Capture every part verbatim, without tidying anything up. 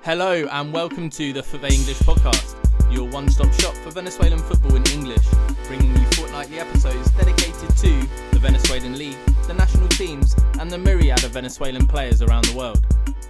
Hello and welcome to the Fave English podcast, your one-stop shop for Venezuelan football in English, bringing you fortnightly episodes dedicated to the Venezuelan league, the national teams and the myriad of Venezuelan players around the world.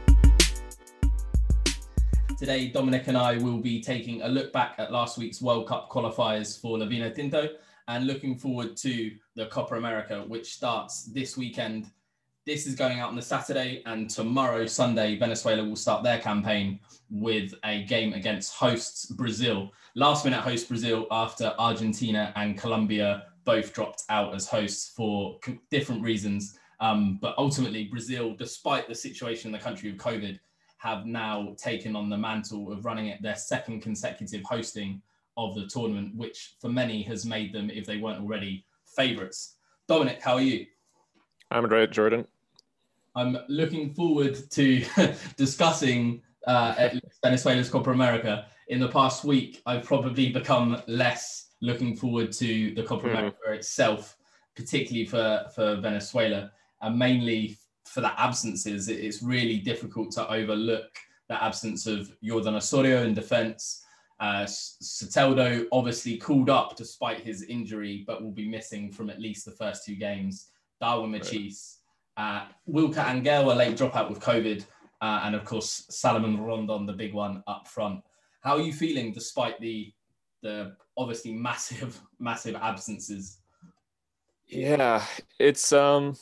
Today, Dominic and I will be taking a look back at last week's World Cup qualifiers for La Vinotinto and looking forward to the Copa America, which starts this weekend. This is going out on the Saturday, and tomorrow, Sunday, Venezuela will start their campaign with a game against hosts Brazil. Last minute host Brazil after Argentina and Colombia both dropped out as hosts for different reasons. Um, but ultimately, Brazil, despite the situation in the country of COVID, have now taken on the mantle of running it their second consecutive hosting of the tournament, which for many has made them, if they weren't already, favourites. Dominic, how are you? I'm great, Jordan. I'm looking forward to discussing uh, Venezuela's Copa America. In the past week, I've probably become less looking forward to the Copa mm-hmm. America itself, particularly for, for Venezuela, and mainly for the absences. It's really difficult to overlook the absence of Yordan Osorio in defence. Uh, Soteldo obviously called up despite his injury, but will be missing from at least the first two games. Darwin Machis. Uh, Wilker Angel, a late dropout with COVID, uh, and of course Salomon Rondon, the big one up front. How are you feeling despite the the obviously massive, massive absences? Yeah, it's um,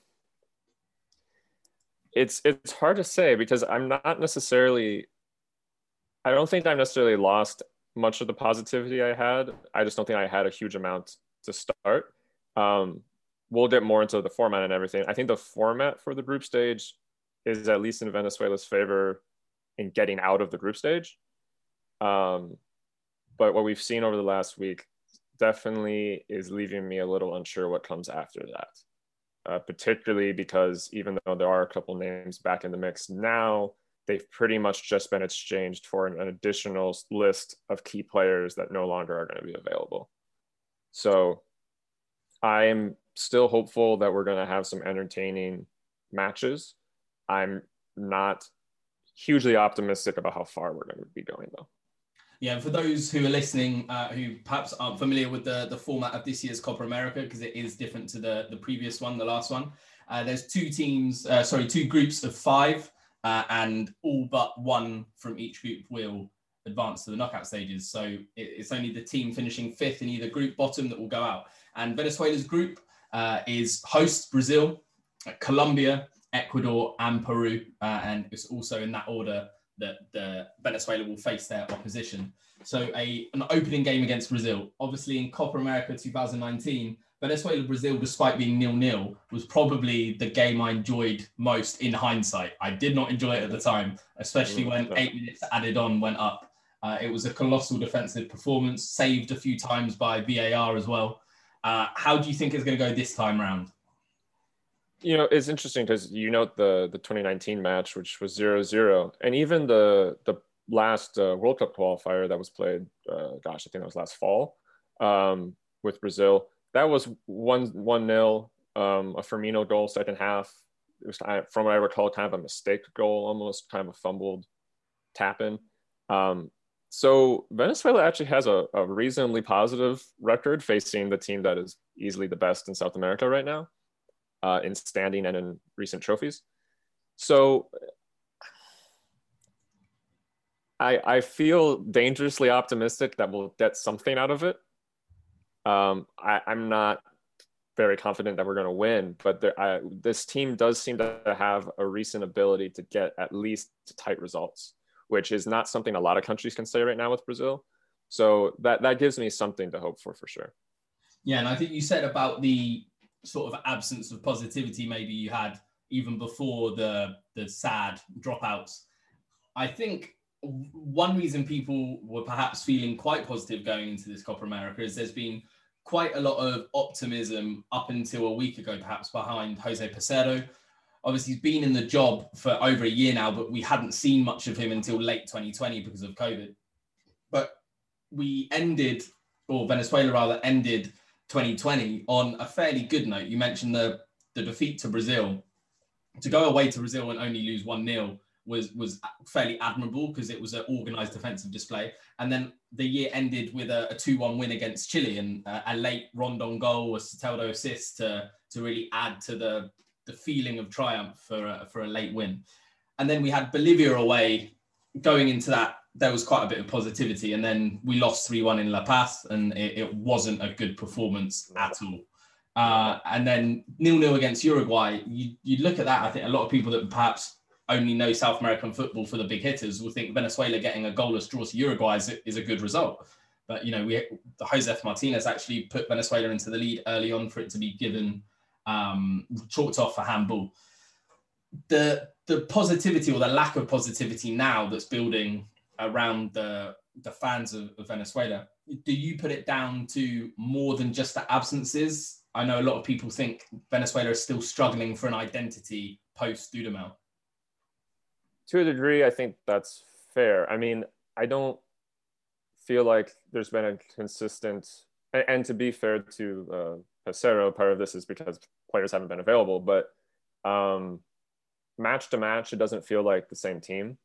it's it's hard to say because I'm not necessarily. I don't think I've necessarily lost much of the positivity I had. I just don't think I had a huge amount to start. Um, We'll get more into the format and everything. I think the format for the group stage is at least in Venezuela's favor in getting out of the group stage. Um, but what we've seen over the last week definitely is leaving me a little unsure what comes after that, uh, particularly because even though there are a couple names back in the mix now, they've pretty much just been exchanged for an, an additional list of key players that no longer are going to be available. So I'm still hopeful that we're going to have some entertaining matches. I'm not hugely optimistic about how far we're going to be going, though. Yeah, for those who are listening, uh, who perhaps aren't familiar with the, the format of this year's Copa America, because it is different to the, the previous one, the last one, uh, there's two teams, uh, sorry, two groups of five, uh, and all but one from each group will advance to the knockout stages. So it, it's only the team finishing fifth in either group bottom that will go out. And Venezuela's group Uh, is hosts Brazil, Colombia, Ecuador, and Peru. Uh, and it's also in that order that the Venezuela will face their opposition. So a an opening game against Brazil. Obviously in Copa America twenty nineteen, Venezuela-Brazil, despite being nil-nil, was probably the game I enjoyed most in hindsight. I did not enjoy it at the time, especially when eight minutes added on went up. Uh, it was a colossal defensive performance, saved a few times by V A R as well. Uh, how do you think it's going to go this time round? You know, it's interesting because you note the the twenty nineteen match, which was zero zero, and even the the last uh, World Cup qualifier that was played, uh, gosh, I think that was last fall, um, with Brazil. That was one one nil, um, a Firmino goal second half. It was, from what I recall, kind of a mistake goal, almost kind of a fumbled tap in. Um, So Venezuela actually has a, a reasonably positive record facing the team that is easily the best in South America right now, uh, in standing and in recent trophies. So I, I feel dangerously optimistic that we'll get something out of it. Um, I, I'm not very confident that we're going to win, but there, I, this team does seem to have a recent ability to get at least tight results, which is not something a lot of countries can say right now with Brazil. So that, that gives me something to hope for, for sure. Yeah, and I think you said about the sort of absence of positivity maybe you had even before the, the sad dropouts. I think one reason people were perhaps feeling quite positive going into this Copa America is there's been quite a lot of optimism up until a week ago, perhaps behind Jose Peseiro. Obviously, he's been in the job for over a year now, but we hadn't seen much of him until late twenty twenty because of COVID. But we ended, or Venezuela rather, ended twenty twenty on a fairly good note. You mentioned the, the defeat to Brazil. To go away to Brazil and only lose one nil was was fairly admirable because it was an organised defensive display. And then the year ended with a, a two one win against Chile and a, a late Rondon goal, a Soteldo assist to to really add to the the feeling of triumph for a, for a late win. And then we had Bolivia away. Going into that, there was quite a bit of positivity, and then we lost three one in La Paz, and it, it wasn't a good performance at all. Uh, and then nil nil against Uruguay. You you look at that, I think a lot of people that perhaps only know South American football for the big hitters will think Venezuela getting a goalless draw to Uruguay is, is a good result. But, you know, we Josef Martinez actually put Venezuela into the lead early on for it to be given, um, chalked off for handball. The the positivity or the lack of positivity now that's building around the, the fans of, of Venezuela, do you put it down to more than just the absences? I know a lot of people think Venezuela is still struggling for an identity post-Dudamel. To a degree, I think that's fair. I mean, I don't feel like there's been a consistent, and, and to be fair to uh, Pesero, part of this is because players haven't been available, but um, match to match, it doesn't feel like the same team.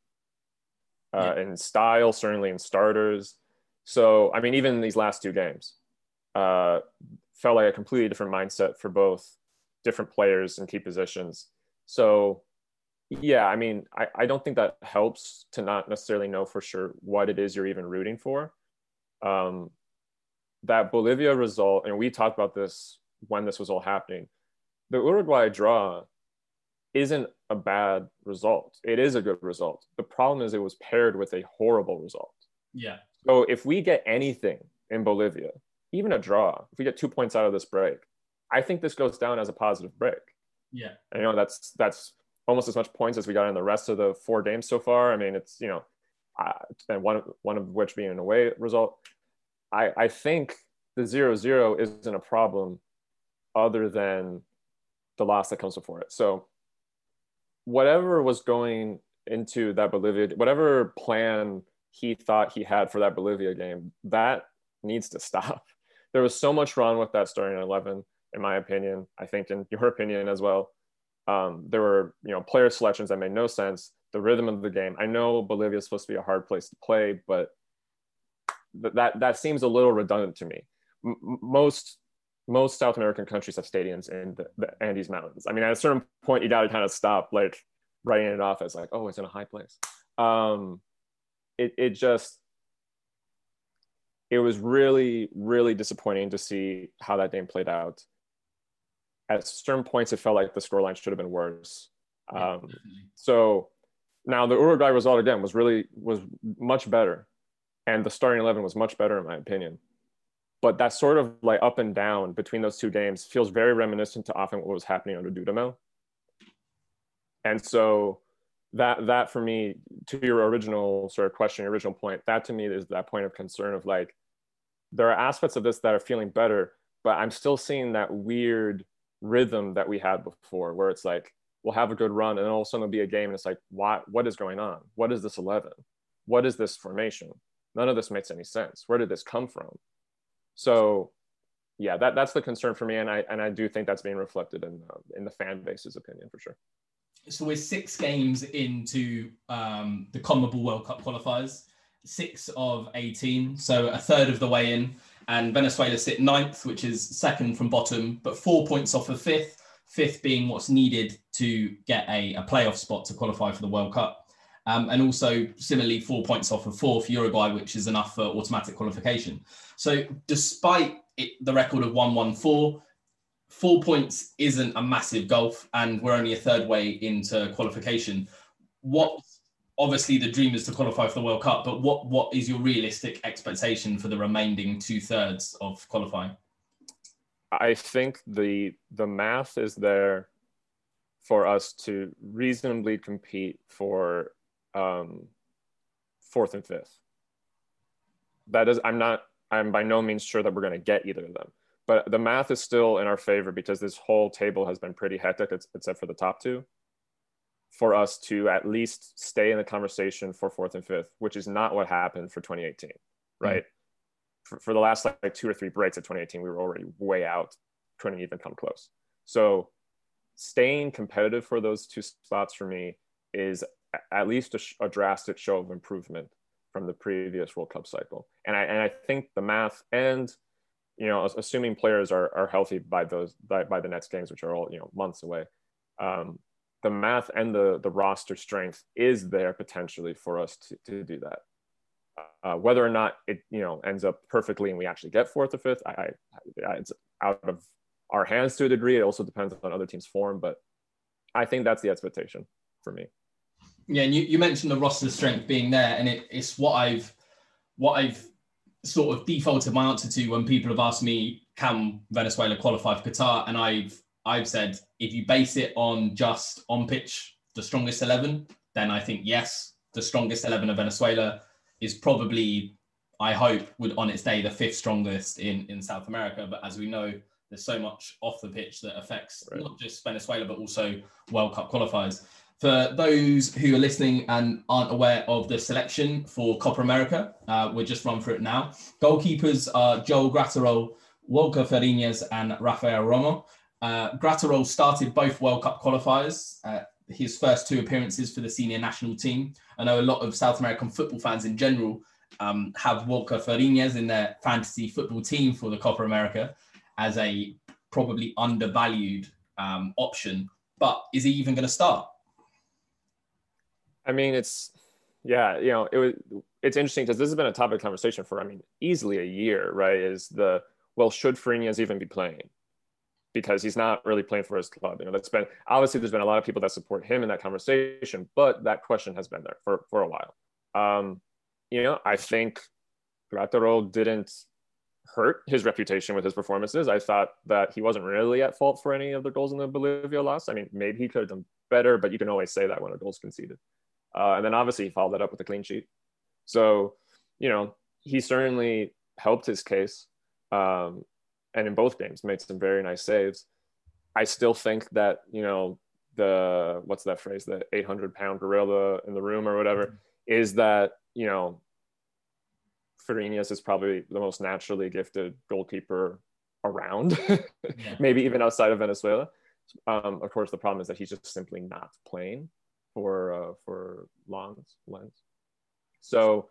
Uh, yeah. In style, certainly in starters. So, I mean, even in these last two games, uh, felt like a completely different mindset for both different players in key positions. So, yeah, I mean, I, I don't think that helps to not necessarily know for sure what it is you're even rooting for. Um, that Bolivia result, and we talked about this when this was all happening, the Uruguay draw isn't a bad result. It is a good result. The problem is it was paired with a horrible result. Yeah. So if we get anything in Bolivia, even a draw, if we get two points out of this break, I think this goes down as a positive break. Yeah. And, you know, that's that's almost as much points as we got in the rest of the four games so far. I mean, it's, you know, uh, and one of, one of which being an away result. I, I think the zero zero isn't a problem other than the loss that comes before it. So whatever was going into that Bolivia, whatever plan he thought he had for that Bolivia game, that needs to stop. There was so much wrong with that starting eleven, in my opinion. I think in your opinion as well. Um, there were, you know, player selections that made no sense. The rhythm of the game. I know Bolivia is supposed to be a hard place to play, but th- that that seems a little redundant to me. M- most most South American countries have stadiums in the, the Andes Mountains. I mean, at a certain point, you got to kind of stop like writing it off as like, oh, it's in a high place. Um, it it just it was really really disappointing to see how that game played out. At certain points, it felt like the scoreline should have been worse. Yeah, um, so now the Uruguay result again was really was much better, and the starting eleven was much better in my opinion. But that sort of like up and down between those two games feels very reminiscent to often what was happening under Dudamel. And so that that for me, to your original sort of question, your original point, that to me is that point of concern of like, there are aspects of this that are feeling better, but I'm still seeing that weird rhythm that we had before, where it's like, we'll have a good run and then all of a sudden there'll be a game and it's like, why, what is going on? What is this eleven? What is this formation? None of this makes any sense. Where did this come from? So yeah, that, that's the concern for me. And I, and I do think that's being reflected in, uh, in the fan base's opinion for sure. So we're six games into um, the CONMEBOL World Cup qualifiers, six of eighteen, so a third of the way in. And Venezuela sit ninth, which is second from bottom, but four points off of fifth, fifth being what's needed to get a, a playoff spot to qualify for the World Cup. Um, and also similarly, four points off of fourth, Uruguay, which is enough for automatic qualification. So despite it, the record of one one four, four points isn't a massive gulf, and we're only a third way into qualification. What, obviously the dream is to qualify for the World Cup, but what what is your realistic expectation for the remaining two thirds of qualifying? I think the the math is there for us to reasonably compete for um, fourth and fifth. That is, I'm not, I'm by no means sure that we're going to get either of them. But the math is still in our favor because this whole table has been pretty hectic, except for the top two, for us to at least stay in the conversation for fourth and fifth, which is not what happened for twenty eighteen, right? Mm-hmm. For, for the last like two or three breaks of twenty eighteen, we were already way out, couldn't even come close. So staying competitive for those two spots for me is at least a, a drastic show of improvement from the previous World Cup cycle. And I and I think the math and, you know, assuming players are are healthy by those by, by the next games, which are all, you know, months away, um, the math and the the roster strength is there potentially for us to, to do that. Uh, whether or not it, you know, ends up perfectly and we actually get fourth or fifth, I, I it's out of our hands to a degree. It also depends on other teams' form, but I think that's the expectation for me. Yeah, and you, you mentioned the roster strength being there, and it, it's what I've what I've sort of defaulted my answer to when people have asked me, can Venezuela qualify for Qatar? And I've I've said, if you base it on just on pitch, the strongest eleven, then I think yes, the strongest eleven of Venezuela is probably, I hope, would on its day the fifth strongest in, in South America. But as we know, there's so much off the pitch that affects right. not just Venezuela, but also World Cup qualifiers. For those who are listening and aren't aware of the selection for Copa America, uh, we'll just run through it now. Goalkeepers are Joel Graterol, Walker Fariñas, and Rafael Romo. Uh, Graterol started both World Cup qualifiers, uh, his first two appearances for the senior national team. I know a lot of South American football fans in general um, have Walker Fariñas in their fantasy football team for the Copa America as a probably undervalued um, option. But is he even going to start? I mean, it's, yeah, you know, it was, it's interesting because this has been a topic of conversation for, I mean, easily a year, right? Is the, well, should Fariñas even be playing? Because he's not really playing for his club. You know, that's been, obviously there's been a lot of people that support him in that conversation, but that question has been there for, for a while. Um, you know, I think Graterol didn't hurt his reputation with his performances. I thought that he wasn't really at fault for any of the goals in the Bolivia loss. I mean, maybe he could have done better, but you can always say that when a goal's conceded. Uh, and then obviously he followed that up with a clean sheet. So, you know, he certainly helped his case. Um, and in both games made some very nice saves. I still think that, you know, the, what's that phrase, the eight hundred pound gorilla in the room or whatever, mm-hmm. is that, you know, Fariñas is probably the most naturally gifted goalkeeper around, yeah. maybe even outside of Venezuela. Um, of course, the problem is that he's just simply not playing for uh, for Lens. Lens. So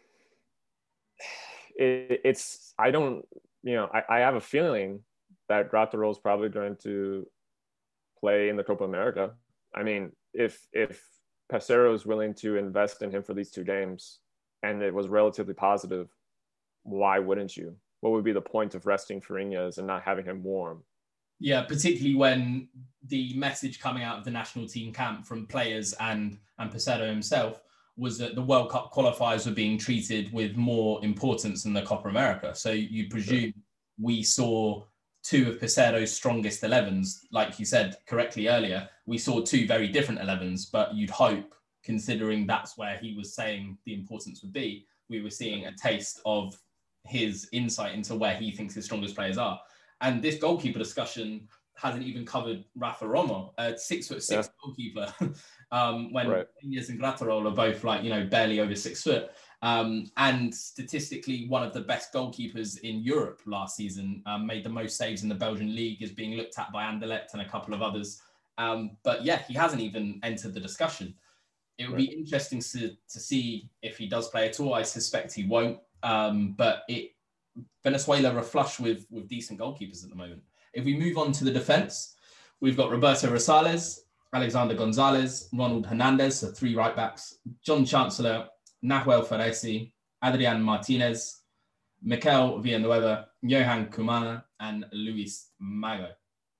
it, it's, I don't, you know, I, I have a feeling that Graterol is probably going to play in the Copa America. I mean, if if Pesero is willing to invest in him for these two games and it was relatively positive, why wouldn't you? What would be the point of resting Fariñas and not having him warm? Yeah, particularly when the message coming out of the national team camp from players and, and Pesero himself was that the World Cup qualifiers were being treated with more importance than the Copa America. So you presume sure. we saw two of Pesero's strongest elevens. Like you said correctly earlier, we saw two very different elevens, but you'd hope, considering that's where he was saying the importance would be, we were seeing a taste of his insight into where he thinks his strongest players are. And this goalkeeper discussion hasn't even covered Rafa Romo, a six foot six yeah. goalkeeper, um, when right. Fariñas and Graterol are both like, you know, barely over six foot. Um, and statistically, one of the best goalkeepers in Europe last season, um, made the most saves in the Belgian league, is being looked at by Anderlecht and a couple of others. Um, but yeah, he hasn't even entered the discussion. It would right. be interesting to, to see if he does play at all. I suspect he won't. Um, but it, Venezuela are flush with, with decent goalkeepers at the moment. If we move on to the defence, we've got Roberto Rosales, Alexander Gonzalez, Ronald Hernandez, so three right backs, John Chancellor, Nahuel Feresi, Adrian Martinez, Mikel Villanueva, Johan Kumana, and Luis Mago.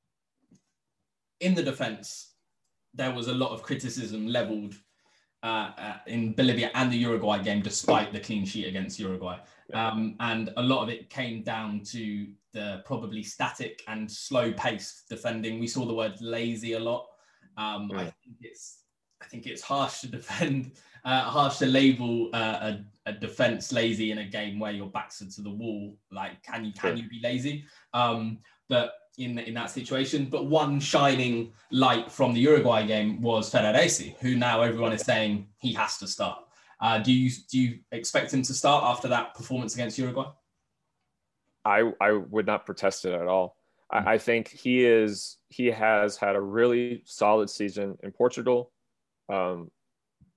In the defence, there was a lot of criticism levelled uh, uh, in Bolivia and the Uruguay game, despite the clean sheet against Uruguay. Um, and a lot of it came down to the probably static and slow-paced defending. We saw the word lazy a lot. Um, yeah. I think it's I think it's harsh to defend, uh, harsh to label uh, a, a defense lazy in a game where your backs are to the wall. Like, can you can sure. you be lazy? Um, but in in that situation, but one shining light from the Uruguay game was Ferraresi, who now everyone is saying he has to start. Uh, do you do you expect him to start after that performance against Uruguay? I I would not protest it at all. Mm. I, I think he is he has had a really solid season in Portugal. Um,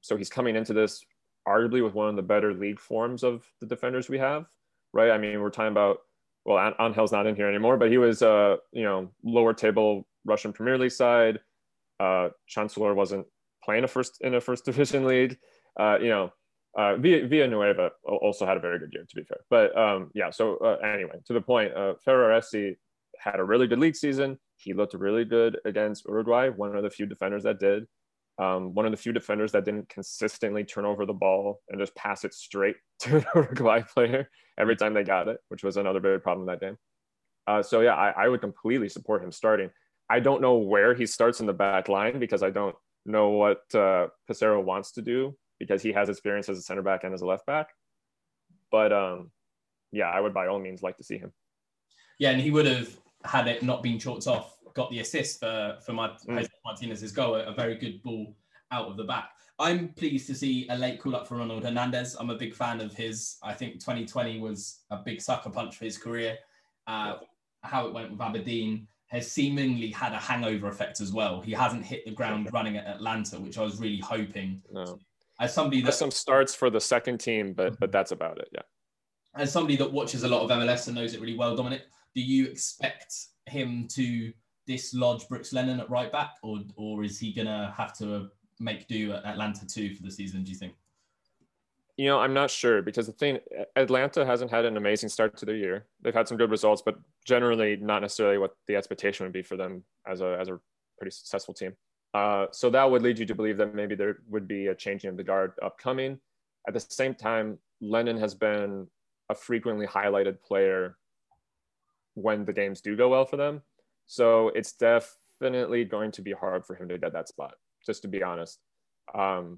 so he's coming into this arguably with one of the better league forms of the defenders we have, right? I mean, we're talking about, well, Angel's not in here anymore, but he was, uh, you know, lower table Russian Premier League side. Uh, Chancellor wasn't playing a first in a first division league. Uh, you know, uh, Villanueva also had a very good year, to be fair. But um, yeah, so uh, anyway, to the point, uh, Ferraresi had a really good league season. He looked really good against Uruguay, one of the few defenders that did. Um, one of the few defenders that didn't consistently turn over the ball and just pass it straight to an Uruguay player every time they got it, which was another big problem that game. Uh, so yeah, I, I would completely support him starting. I don't know where he starts in the back line because I don't know what uh, Pizarro wants to do because he has experience as a center back and as a left back. But um, yeah, I would by all means like to see him. Yeah, and he would have, had it not been chalked off, got the assist for, for my, Mm. Martinez's goal, a, a very good ball out of the back. I'm pleased to see a late call up for Ronald Hernandez. I'm a big fan of his. I think twenty twenty was a big sucker punch for his career. Uh, how it went with Aberdeen has seemingly had a hangover effect as well. He hasn't hit the ground running at Atlanta, which I was really hoping. No. As somebody that There's some starts for the second team, but but that's about it. Yeah. As somebody that watches a lot of M L S and knows it really well, Dominic, do you expect him to dislodge Brooks Lennon at right back, or or is he gonna have to make do at Atlanta too for the season, do you think? You know, I'm not sure because the thing, Atlanta hasn't had an amazing start to the year. They've had some good results, but generally not necessarily what the expectation would be for them as a as a pretty successful team. Uh, so that would lead you to believe that maybe there would be a changing of the guard upcoming. At the same time, Lennon has been a frequently highlighted player when the games do go well for them. So it's definitely going to be hard for him to get that spot, just to be honest. Um,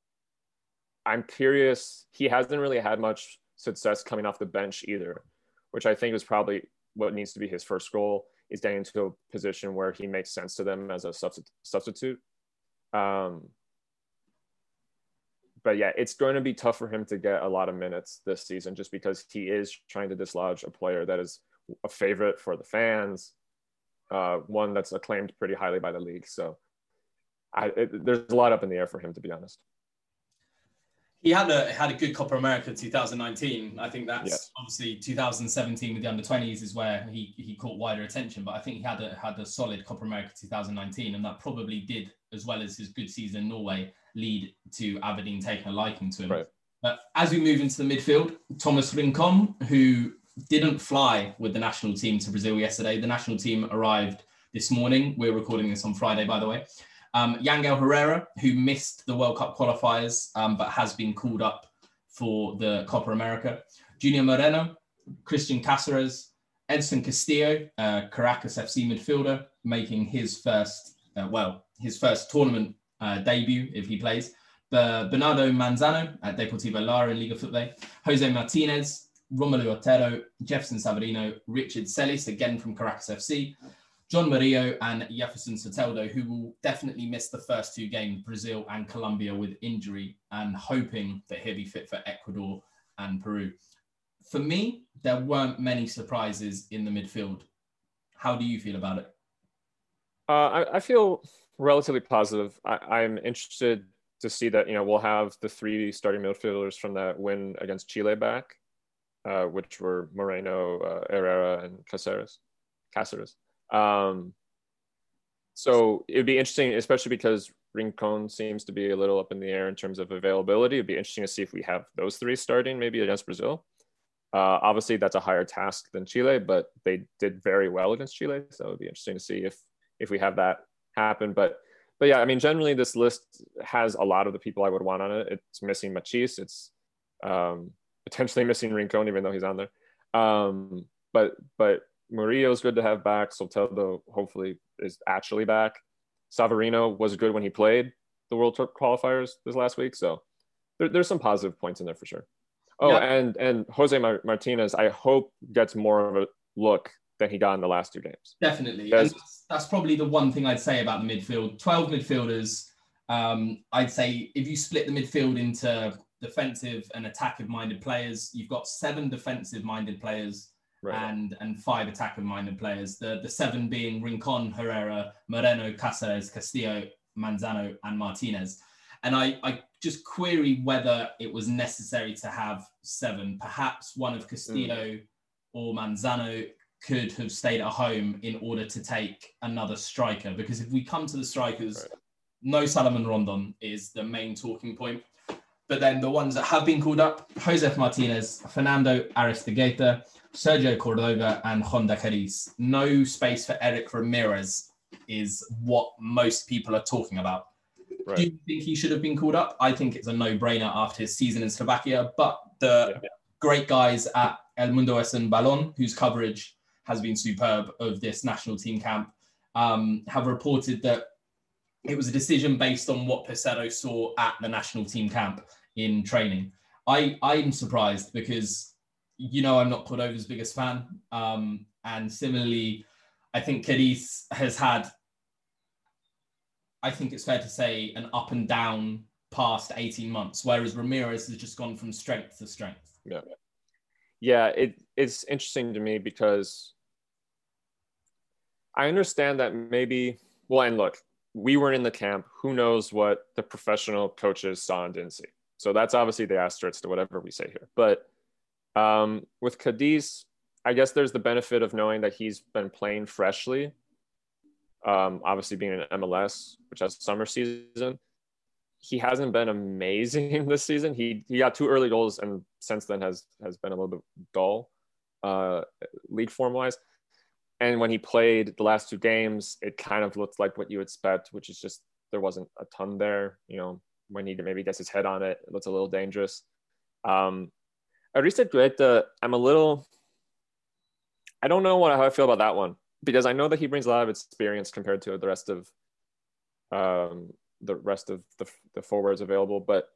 I'm curious. He hasn't really had much success coming off the bench either, which I think is probably what needs to be his first goal, is getting into a position where he makes sense to them as a substitute. Um, but yeah, it's going to be tough for him to get a lot of minutes this season just because he is trying to dislodge a player that is a favorite for the fans, uh, one that's acclaimed pretty highly by the league. So I, it, there's a lot up in the air for him, to be honest. He had a had a good Copa America twenty nineteen. I think that's yes. obviously two thousand seventeen with the under twenties is where he, he caught wider attention. But I think he had a had a solid Copa America twenty nineteen, and that probably did, as well as his good season in Norway, lead to Aberdeen taking a liking to him. Right. But as we move into the midfield, Thomas Rincon, who didn't fly with the national team to Brazil yesterday. The national team arrived this morning. We're recording this on Friday, by the way. Um, Yangel Herrera, who missed the World Cup qualifiers, um, but has been called up for the Copa America. Junior Moreno, Christian Cáceres, Edson Castillo, uh, Caracas F C midfielder, making his first, uh, well, his first tournament uh, debut if he plays. Uh, Bernardo Manzano at Deportivo Lara in Liga Football. Jose Martinez, Romulo Otero, Jefferson Savarino, Richard Celis, again from Caracas F C. John Murillo and Jefferson Soteldo, who will definitely miss the first two games, Brazil and Colombia, with injury, and hoping that he'll be fit for Ecuador and Peru. For me, there weren't many surprises in the midfield. How do you feel about it? Uh, I, I feel relatively positive. I, I'm interested to see that, you know, we'll have the three starting midfielders from that win against Chile back, uh, which were Moreno, uh, Herrera, and Cáceres. Cáceres. Um, so it'd be interesting, especially because Rincon seems to be a little up in the air in terms of availability. It'd be interesting to see if we have those three starting maybe against Brazil. Uh, obviously that's a higher task than Chile, but they did very well against Chile. So it'd be interesting to see if, if we have that happen. But, but yeah, I mean, generally this list has a lot of the people I would want on it. It's missing Machis. It's, um, potentially missing Rincon, even though he's on there. Um, but, but, Murillo's good to have back. Soteldo hopefully is actually back. Savarino was good when he played the World Tour qualifiers this last week. So there, there's some positive points in there for sure. Oh, yeah. and and Jose Mar- Martinez, I hope gets more of a look than he got in the last two games. Definitely. And that's, that's probably the one thing I'd say about the midfield. twelve midfielders. Um, I'd say if you split the midfield into defensive and attacking-minded players, you've got seven defensive-minded players. Right. And and five attack-minded players. The the seven being Rincon, Herrera, Moreno, Cáceres, Castillo, Manzano, and Martinez. And I, I just query whether it was necessary to have seven. Perhaps one of Castillo mm. or Manzano could have stayed at home in order to take another striker. Because if we come to the strikers, right. no Salomon Rondon is the main talking point. But then the ones that have been called up, Josef Martinez, Fernando Aristeguieta, Sergio Cordova, and Honda Cadiz. No space for Eric Ramirez is what most people are talking about. Right. Do you think he should have been called up? I think it's a no-brainer after his season in Slovakia. But the yeah. great guys at El Mundo es un Balón, whose coverage has been superb of this national team camp, um, have reported that it was a decision based on what Peseiro saw at the national team camp in training. I, I'm surprised because, you know, I'm not Cordova's biggest fan. Um, and similarly, I think Cadiz has had, I think it's fair to say, an up and down past eighteen months, whereas Ramirez has just gone from strength to strength. Yeah. Yeah, it, it's interesting to me because I understand that maybe, well, and look, we were in the camp. Who knows what the professional coaches saw and didn't see? So that's obviously the asterisk to whatever we say here. But um, with Cadiz, I guess there's the benefit of knowing that he's been playing freshly. Um, obviously being in M L S, which has summer season. He hasn't been amazing this season. He he got two early goals and since then has has been a little bit dull, uh, league form wise. And when he played the last two games, it kind of looked like what you expect, which is just there wasn't a ton there. You know, when he maybe gets his head on it, it looks a little dangerous. Um, Aristeguieta, I'm a little. I don't know what how I feel about that one because I know that he brings a lot of experience compared to the rest of. Um, the rest of the, the forwards available, but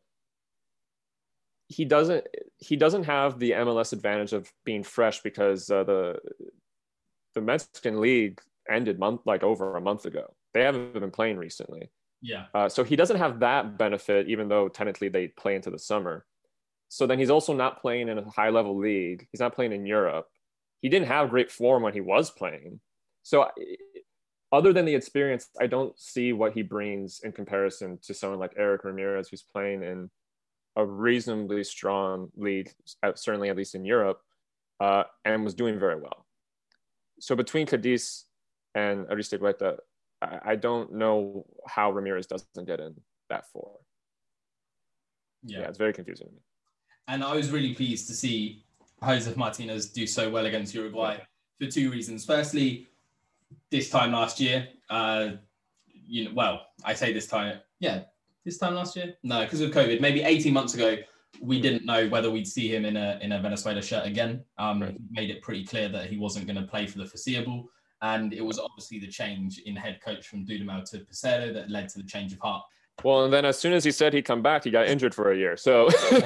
he doesn't he doesn't have the M L S advantage of being fresh because uh, the the Mexican league ended month like over a month ago. They haven't been playing recently. Yeah. Uh, so he doesn't have that benefit, even though technically they play into the summer. So then he's also not playing in a high level league. He's not playing in Europe. He didn't have great form when he was playing. So other than the experience, I don't see what he brings in comparison to someone like Eric Ramirez, who's playing in a reasonably strong league, certainly at least in Europe, uh, and was doing very well. So between Cadiz and Aristeguieta, I, I don't know how Ramirez doesn't get in that four. Yeah. yeah, it's very confusing to me. And I was really pleased to see Josef Martinez do so well against Uruguay yeah. for two reasons. Firstly, this time last year, uh, you know, well, I say this time, yeah, this time last year? No, because of COVID. Maybe eighteen months ago, we didn't know whether we'd see him in a in a Venezuela shirt again. Um, right. He made it pretty clear that he wasn't going to play for the foreseeable. And it was obviously the change in head coach from Dudamel to Peseiro that led to the change of heart. Well, and then as soon as he said he'd come back, he got injured for a year. So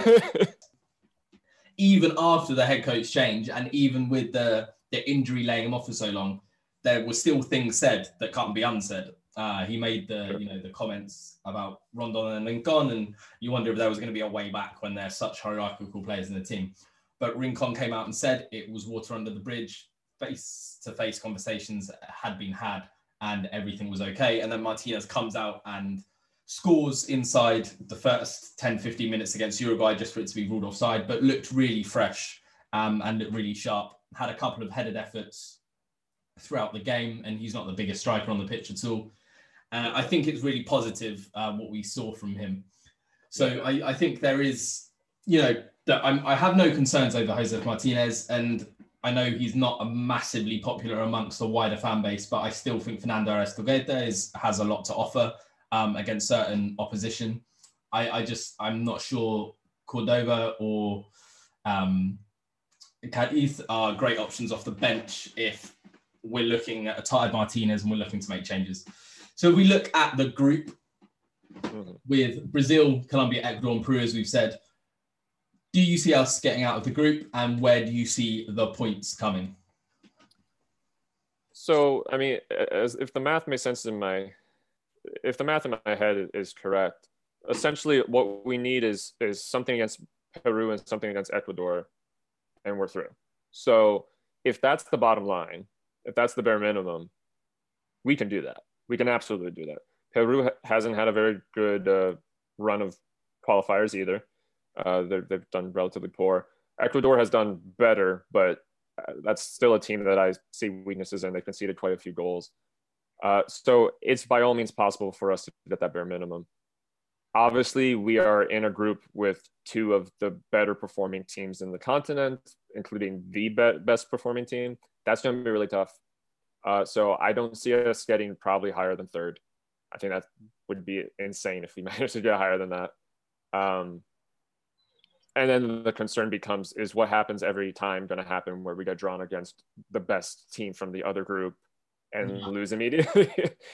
even after the head coach change and even with the, the injury laying him off for so long, there were still things said that can't be unsaid. Uh, he made the, sure. you know, the comments about Rondon and Rincon, and you wonder if there was going to be a way back when they're such hierarchical players in the team. But Rincon came out and said it was water under the bridge. Face-to-face conversations had been had, and everything was okay. And then Martinez comes out and scores inside the first ten, fifteen minutes against Uruguay just for it to be ruled offside, but looked really fresh um, and looked really sharp. Had a couple of headed efforts throughout the game, and he's not the biggest striker on the pitch at all. Uh, I think it's really positive uh, what we saw from him. So I, I think there is, you know, that I'm, I have no concerns over Josef Martinez, and I know he's not a massively popular amongst the wider fan base, but I still think Fernando Aristeguieta is has a lot to offer um, against certain opposition. I, I just, I'm not sure Cordova or um, Cadiz are great options off the bench if we're looking at a tired Martinez and we're looking to make changes. So if we look at the group mm-hmm. with Brazil, Colombia, Ecuador, and Peru, as we've said, do you see us getting out of the group, and where do you see the points coming? So, I mean, as if the math makes sense in my, if the math in my head is correct, essentially what we need is is something against Peru and something against Ecuador, and we're through. So if that's the bottom line, if that's the bare minimum, we can do that. We can absolutely do that. Peru hasn't had a very good uh, run of qualifiers either. Uh, they've done relatively poor. Ecuador has done better, but that's still a team that I see weaknesses in. They conceded quite a few goals. Uh, so it's by all means possible for us to get that bare minimum. Obviously, we are in a group with two of the better performing teams in the continent, including the be- best performing team. That's going to be really tough. Uh, so I don't see us getting probably higher than third. I think that would be insane if we managed to get higher than that. Um, and then the concern becomes, is what happens every time going to happen where we get drawn against the best team from the other group and yeah. lose immediately?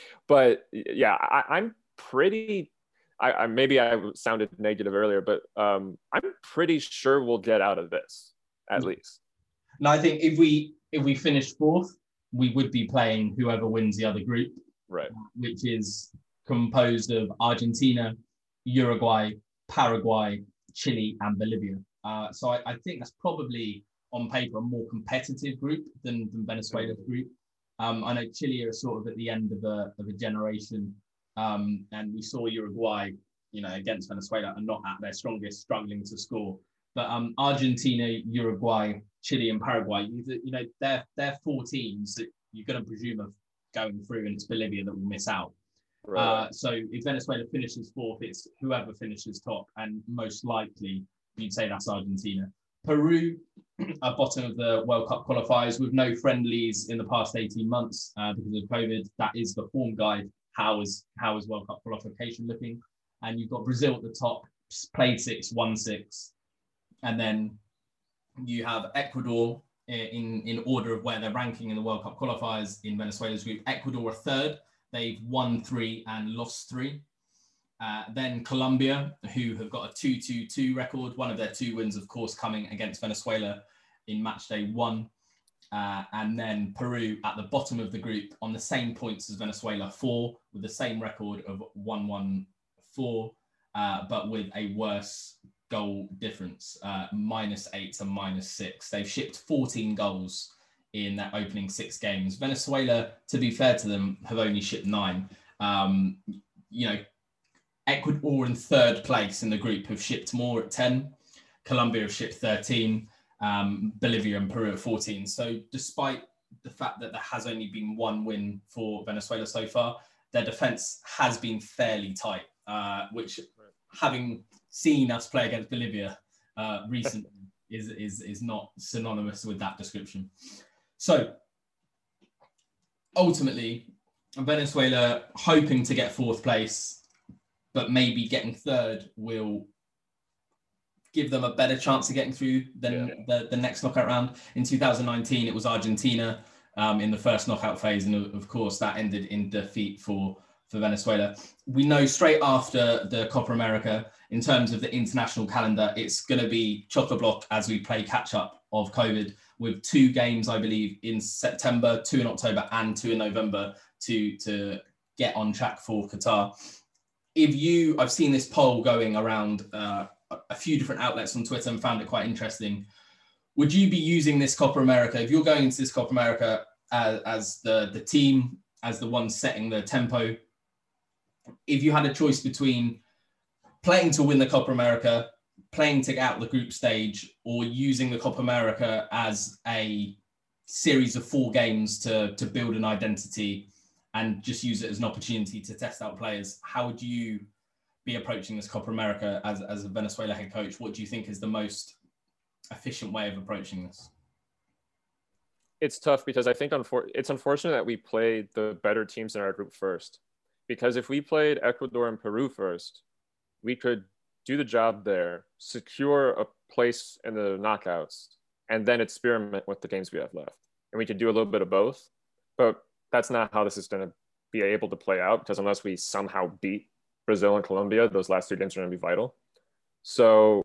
But yeah, I, I'm pretty, I, I maybe I sounded negative earlier, but um, I'm pretty sure we'll get out of this at yeah. least. No, I think if we if we finish fourth, we would be playing whoever wins the other group, right? Which is composed of Argentina, Uruguay, Paraguay, Chile, and Bolivia. Uh, so I, I think that's probably on paper a more competitive group than, than Venezuela's mm-hmm. group. Um, I know Chile are sort of at the end of a of a generation, um, and we saw Uruguay, you know, against Venezuela and not at their strongest, struggling to score. But um, Argentina, Uruguay, Chile, and Paraguay, you, you know, they're they're four teams that you're going to presume of going through, and it's Bolivia that will miss out. Right. Uh, so if Venezuela finishes fourth, it's whoever finishes top, and most likely you'd say that's Argentina. Peru are bottom of the World Cup qualifiers with no friendlies in the past eighteen months uh, because of COVID. That is the form guide. How is how is World Cup qualification looking? And you've got Brazil at the top, played six, won six. And then you have Ecuador in, in order of where they're ranking in the World Cup qualifiers in Venezuela's group. Ecuador are third. They've won three and lost three. Uh, then Colombia, who have got a two two two record. One of their two wins, of course, coming against Venezuela in match day one. Uh, and then Peru at the bottom of the group on the same points as Venezuela, four, with the same record of one one four, uh, but with a worse goal difference, uh, minus eight to minus six. They've shipped fourteen goals in their opening six games. Venezuela, to be fair to them, have only shipped nine. Um, you know, Ecuador in third place in the group have shipped more at ten. Colombia have shipped thirteen. Um, Bolivia and Peru at fourteen. So despite the fact that there has only been one win for Venezuela so far, their defense has been fairly tight, uh, which having seen us play against Bolivia uh, recently is, is, is not synonymous with that description. So ultimately, Venezuela hoping to get fourth place, but maybe getting third will give them a better chance of getting through than yeah. the, the next knockout round. In two thousand nineteen, it was Argentina um, in the first knockout phase. And of course, that ended in defeat for, for Venezuela. We know straight after the Copa America, in terms of the international calendar, it's going to be chock-a-block as we play catch-up of COVID with two games, I believe, in September, two in October and two in November to, to get on track for Qatar. If you, I've seen this poll going around uh, a few different outlets on Twitter and found it quite interesting. Would you be using this Copa America, if you're going into this Copa America as, as the, the team, as the one setting the tempo, if you had a choice between playing to win the Copa America, playing to get out the group stage, or using the Copa America as a series of four games to, to build an identity and just use it as an opportunity to test out players, how would you be approaching this Copa America as, as a Venezuela head coach? What do you think is the most efficient way of approaching this? It's tough because I think unfor- it's unfortunate that we played the better teams in our group first. Because if we played Ecuador and Peru first, we could do the job there, secure a place in the knockouts, and then experiment with the games we have left. And we could do a little bit of both. But that's not how this is going to be able to play out, because unless we somehow beat Brazil and Colombia, those last two games are going to be vital. So,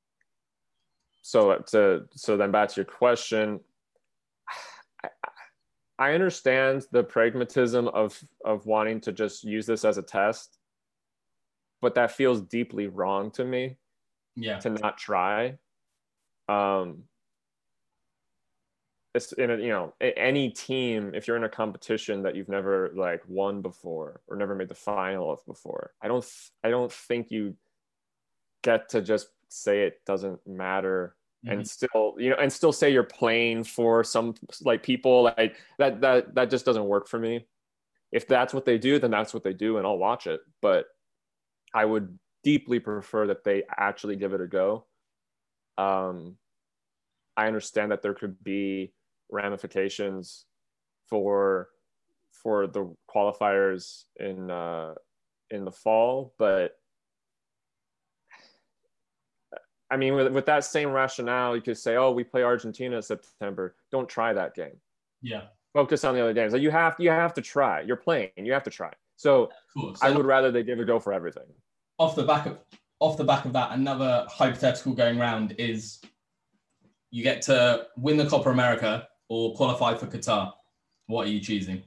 so to so then back to your question, I, I understand the pragmatism of of wanting to just use this as a test, but that feels deeply wrong to me. Yeah, to not try. Um, it's in a, you know, any team, if you're in a competition that you've never like won before or never made the final of before, I don't, I don't think you get to just say it doesn't matter Mhm. and still, you know, and still say you're playing for some like people like that, that, that just doesn't work for me. If that's what they do, then that's what they do and I'll watch it. But I would deeply prefer that they actually give it a go. Um, I understand that there could be ramifications for for the qualifiers in uh, in the fall, but I mean, with, with that same rationale, you could say, "Oh, we play Argentina in September. Don't try that game. Yeah, Focus on the other games. Like you have you have to try. You're playing. You have to try." So of course. I And would rather they give it a go for everything. off the back of off the back of that, another hypothetical going round is you get to win the Copa America or qualify for Qatar. What are you choosing?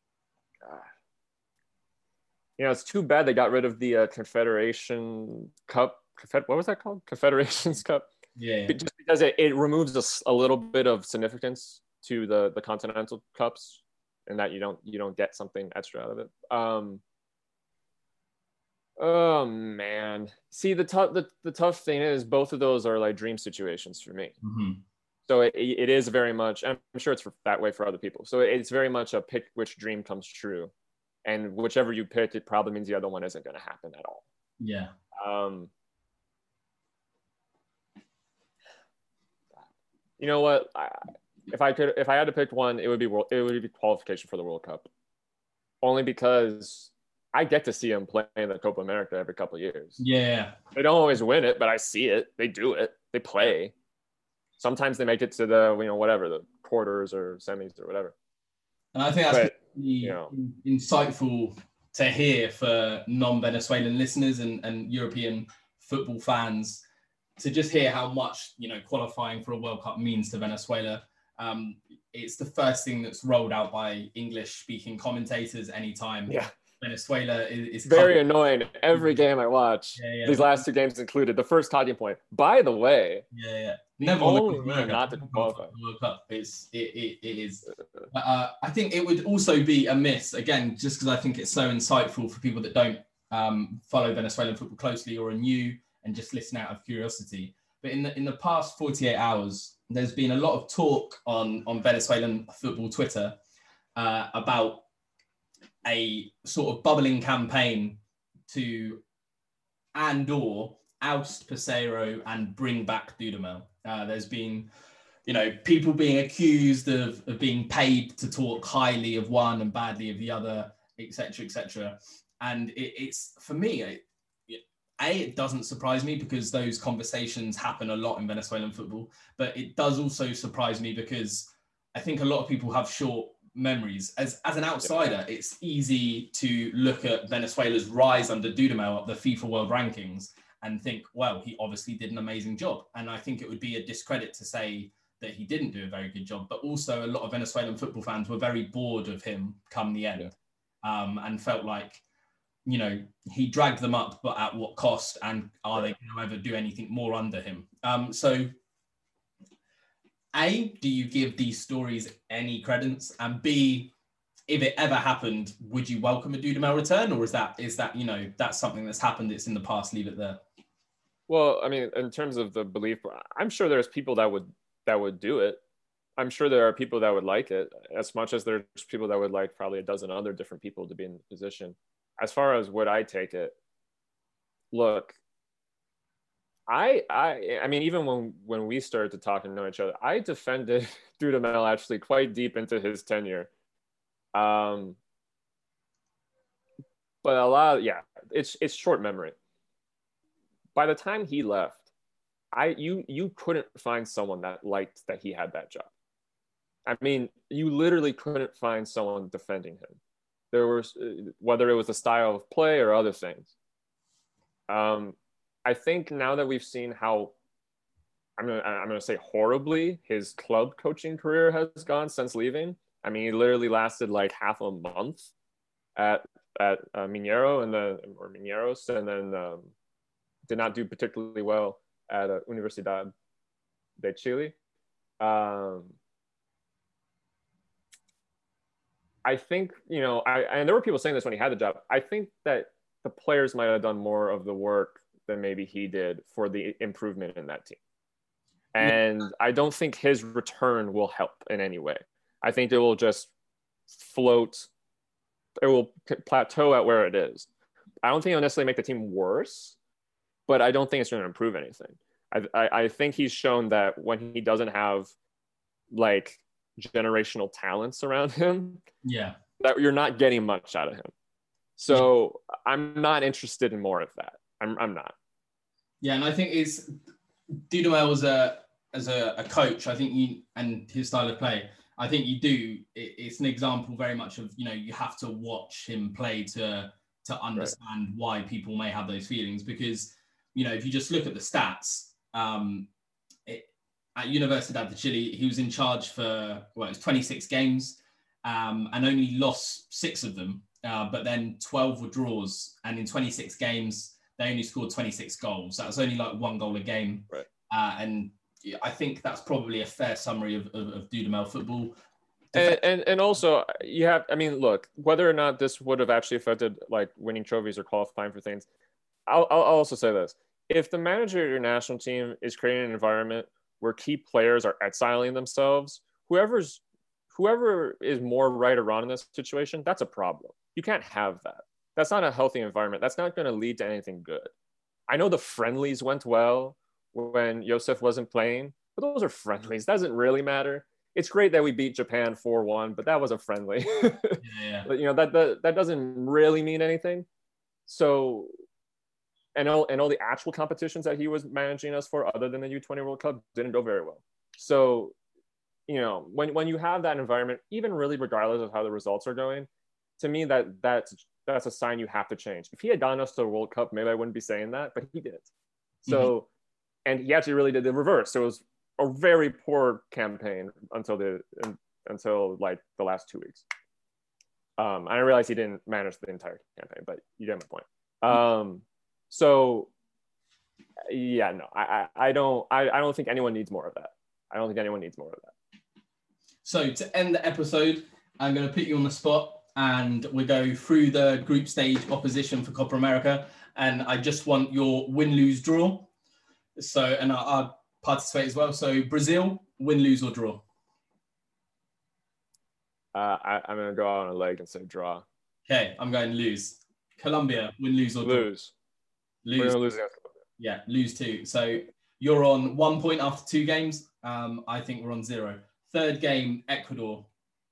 You know, it's too bad they got rid of the uh, Confederation Cup. Confed- what was that called? Confederations Cup. Yeah, yeah. Just because it, it removes a, a little bit of significance to the the Continental Cups, and that you don't you don't get something extra out of it. Um, oh man, see the tough the, the tough thing is both of those are like dream situations for me. Mm-hmm. So it, it is very much. I'm sure it's for, that way for other people. So it's very much a pick which dream comes true. And whichever you pick, it probably means the other one isn't going to happen at all. Yeah. Um, you know what? I, if I could, if I had to pick one, it would be world, it would be qualification for the World Cup. Only because I get to see them play in the Copa America every couple of years. Yeah. They don't always win it, but I see it. They do it. They play. Sometimes they make it to the, you know, whatever, the quarters or semis or whatever. And I think that's But, really you know, insightful to hear for non-Venezuelan listeners and, and European football fans to just hear how much, you know, qualifying for a World Cup means to Venezuela. Um, it's the first thing that's rolled out by English-speaking commentators anytime. Yeah. Venezuela is, is very annoying. Every game I watch, yeah, yeah. these last two games included, the first talking point. By the way, yeah, yeah. Never only reason not to qualify. The World Cup. It's it, it, it is. But, uh, I think it would also be a miss again, just because I think it's so insightful for people that don't um, follow Venezuelan football closely or are new and just listen out of curiosity. But in the in the past forty-eight hours, there's been a lot of talk on on Venezuelan football Twitter uh, about a sort of bubbling campaign to and or oust Pesero and bring back Dudamel. Uh, there's been, you know, people being accused of, of being paid to talk highly of one and badly of the other, et cetera, et cetera. And it, it's, for me, it, A, it doesn't surprise me because those conversations happen a lot in Venezuelan football, but it does also surprise me because I think a lot of people have short memories. As as an outsider, it's easy to look at Venezuela's rise under Dudamel at the FIFA World Rankings and think, well, he obviously did an amazing job. And I think it would be a discredit to say that he didn't do a very good job. But also a lot of Venezuelan football fans were very bored of him come the end, um, and felt like, you know, he dragged them up, but at what cost? And are they going to ever do anything more under him? Um, so, A, do you give these stories any credence? And B, if it ever happened, would you welcome a Dudamel return? Or is that, is that, you know, that's something that's happened, it's in the past, leave it there? Well, I mean, in terms of the belief, I'm sure there's people that would that would do it. I'm sure there are people that would like it as much as there's people that would like probably a dozen other different people to be in the position. As far as would I take it, look, I I I mean, even when when we started to talk and know each other, I defended Dudamel actually quite deep into his tenure. Um, but a lot, of, yeah, it's it's short memory. By the time he left, I you you couldn't find someone that liked that he had that job. I mean, you literally couldn't find someone defending him. There was, whether it was the style of play or other things. Um, I think now that we've seen how, I'm gonna I'm gonna say horribly, his club coaching career has gone since leaving. I mean, he literally lasted like half a month at at uh, Mineiro and then or Mineros, and then um, did not do particularly well at uh, Universidad de Chile. Um, I think, you know, I and there were people saying this when he had the job. I think that the players might have done more of the work than maybe he did for the improvement in that team. And I don't think his return will help in any way. I think it will just float. It will plateau at where it is. I don't think it'll necessarily make the team worse, but I don't think it's going to improve anything. I, I, I think he's shown that when he doesn't have like generational talents around him, yeah, that you're not getting much out of him. So I'm not interested in more of that. I'm I'm not. Yeah, and I think it's Dudamel as a as a, a coach. I think you and his style of play. I think you do. It, it's an example very much of, you know, you have to watch him play to to understand right. why people may have those feelings. Because, you know, if you just look at the stats, um, it, at Universidad de Chile, he was in charge for well, it was twenty-six games, um, and only lost six of them. Uh, but then twelve were draws, and in twenty-six games, they only scored twenty-six goals. That was only like one goal a game. Right. Uh, and I think that's probably a fair summary of, of, of Dudamel football. And, and and also, you have, I mean, look, whether or not this would have actually affected like winning trophies or qualifying for things, I'll, I'll also say this. If the manager of your national team is creating an environment where key players are exiling themselves, whoever's whoever is more right or wrong in this situation, that's a problem. You can't have that. That's not a healthy environment. That's not going to lead to anything good. I know the friendlies went well when Josef wasn't playing, but those are friendlies. Doesn't really matter. It's great that we beat Japan four one, but that was a friendly. yeah, yeah. But, you know, that, that that doesn't really mean anything. So, and all, and all the actual competitions that he was managing us for, other than the U twenty World Cup, didn't go very well. So, you know, when, when you have that environment, even really regardless of how the results are going, to me, that that's that's a sign you have to change. If he had gotten us to the World Cup, maybe I wouldn't be saying that, but he did. So, mm-hmm. and he actually really did the reverse. So it was a very poor campaign until the until like the last two weeks. Um, I realized he didn't manage the entire campaign, but you get my point. Um, so yeah, no, I, I, I don't I, I don't think anyone needs more of that. I don't think anyone needs more of that. So to end the episode, I'm going to put you on the spot, and we go through the group stage opposition for Copa America. And I just want your win, lose, draw. So, and I, I'll participate as well. So Brazil, win, lose, or draw? Uh, I, I'm going to go out on a leg and say draw. Okay, I'm going lose. Colombia, win, lose, or draw? Lose. Lose. We're going to lose against Colombia. Yeah, lose two. So you're on one point after two games. Um, I think we're on zero. Third game, Ecuador.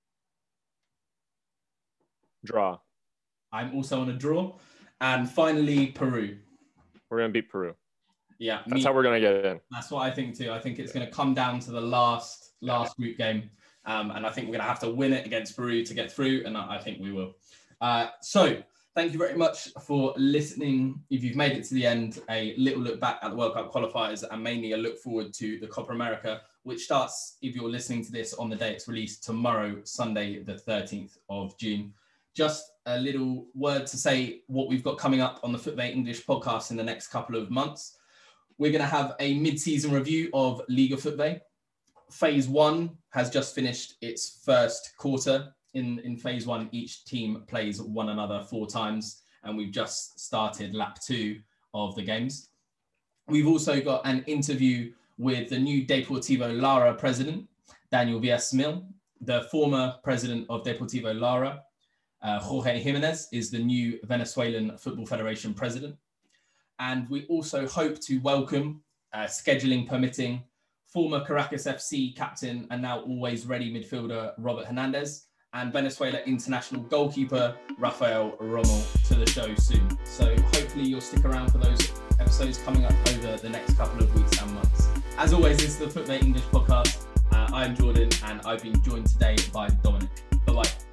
Draw. I'm also on a draw. And finally, Peru. We're going to beat Peru. Yeah. That's me, how we're going to get in. That's what I think too. I think it's going to come down to the last last group game. Um, and I think we're going to have to win it against Peru to get through. And I, I think we will. Uh, so thank you very much for listening. If you've made it to the end, a little look back at the World Cup qualifiers and mainly a look forward to the Copa America, which starts, if you're listening to this on the day it's released, tomorrow, Sunday, the thirteenth of June. Just a little word to say what we've got coming up on the FUTVE English podcast in the next couple of months. We're going to have a mid-season review of Liga FUTVE. Phase one has just finished its first quarter. In, in phase one, each team plays one another four times, and we've just started lap two of the games. We've also got an interview with the new Deportivo Lara president, Daniel Villasmil. The former president of Deportivo Lara, Uh, Jorge Jimenez, is the new Venezuelan Football Federation president. And we also hope to welcome, uh, scheduling permitting, former Caracas F C captain and now always ready midfielder Robert Hernandez, and Venezuela international goalkeeper Rafael Romo to the show soon. So hopefully you'll stick around for those episodes coming up over the next couple of weeks and months. As always, this is the FUTVE English podcast. Uh, I'm Jordan, and I've been joined today by Dominic. Bye-bye.